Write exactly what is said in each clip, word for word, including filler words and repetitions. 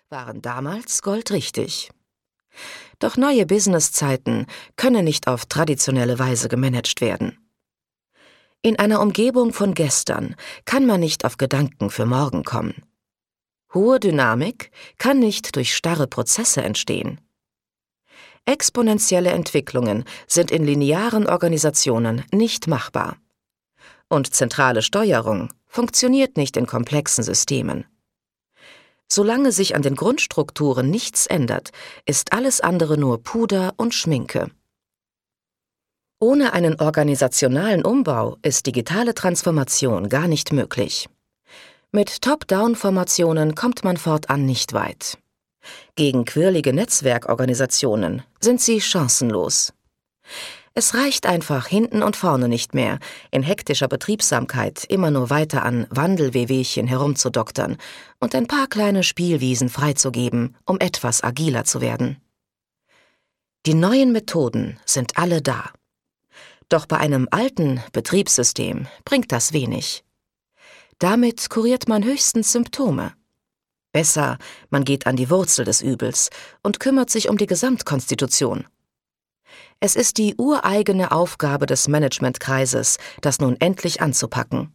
waren damals goldrichtig. Doch neue Businesszeiten können nicht auf traditionelle Weise gemanagt werden. In einer Umgebung von gestern kann man nicht auf Gedanken für morgen kommen. Hohe Dynamik kann nicht durch starre Prozesse entstehen. Exponentielle Entwicklungen sind in linearen Organisationen nicht machbar. Und zentrale Steuerung funktioniert nicht in komplexen Systemen. Solange sich an den Grundstrukturen nichts ändert, ist alles andere nur Puder und Schminke. Ohne einen organisationalen Umbau ist digitale Transformation gar nicht möglich. Mit Top-Down-Formationen kommt man fortan nicht weit. Gegen quirlige Netzwerkorganisationen sind sie chancenlos. Es reicht einfach hinten und vorne nicht mehr, in hektischer Betriebsamkeit immer nur weiter an Wandelwehwehchen herumzudoktern und ein paar kleine Spielwiesen freizugeben, um etwas agiler zu werden. Die neuen Methoden sind alle da. Doch bei einem alten Betriebssystem bringt das wenig. Damit kuriert man höchstens Symptome. Besser, man geht an die Wurzel des Übels und kümmert sich um die Gesamtkonstitution. Es ist die ureigene Aufgabe des Managementkreises, das nun endlich anzupacken.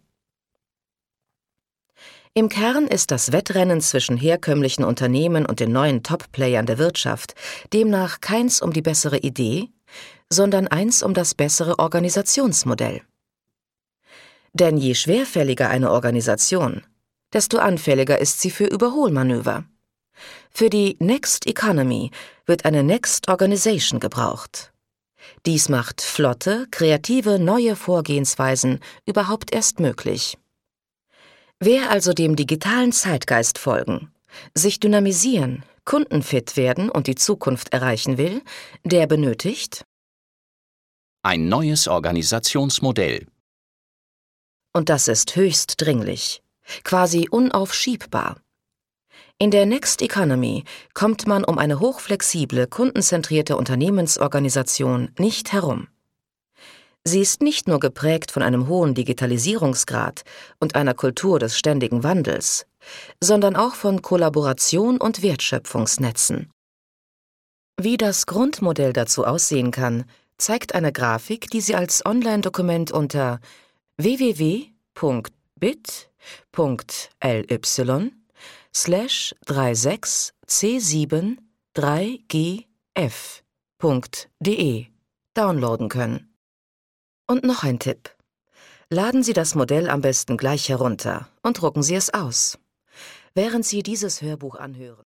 Im Kern ist das Wettrennen zwischen herkömmlichen Unternehmen und den neuen Top-Playern der Wirtschaft demnach keins um die bessere Idee, sondern eins um das bessere Organisationsmodell. Denn je schwerfälliger eine Organisation, desto anfälliger ist sie für Überholmanöver. Für die Next Economy wird eine Next Organization gebraucht. Dies macht flotte, kreative, neue Vorgehensweisen überhaupt erst möglich. Wer also dem digitalen Zeitgeist folgen, sich dynamisieren, kundenfit werden und die Zukunft erreichen will, der benötigt ein neues Organisationsmodell. Und das ist höchst dringlich, quasi unaufschiebbar. In der Next Economy kommt man um eine hochflexible, kundenzentrierte Unternehmensorganisation nicht herum. Sie ist nicht nur geprägt von einem hohen Digitalisierungsgrad und einer Kultur des ständigen Wandels, sondern auch von Kollaboration und Wertschöpfungsnetzen. Wie das Grundmodell dazu aussehen kann, zeigt eine Grafik, die Sie als Online-Dokument unter w w w punkt bit punkt l y slash sechsunddreißig c sieben drei g f punkt d e downloaden können. Und noch ein Tipp. Laden Sie das Modell am besten gleich herunter und drucken Sie es aus, während Sie dieses Hörbuch anhören.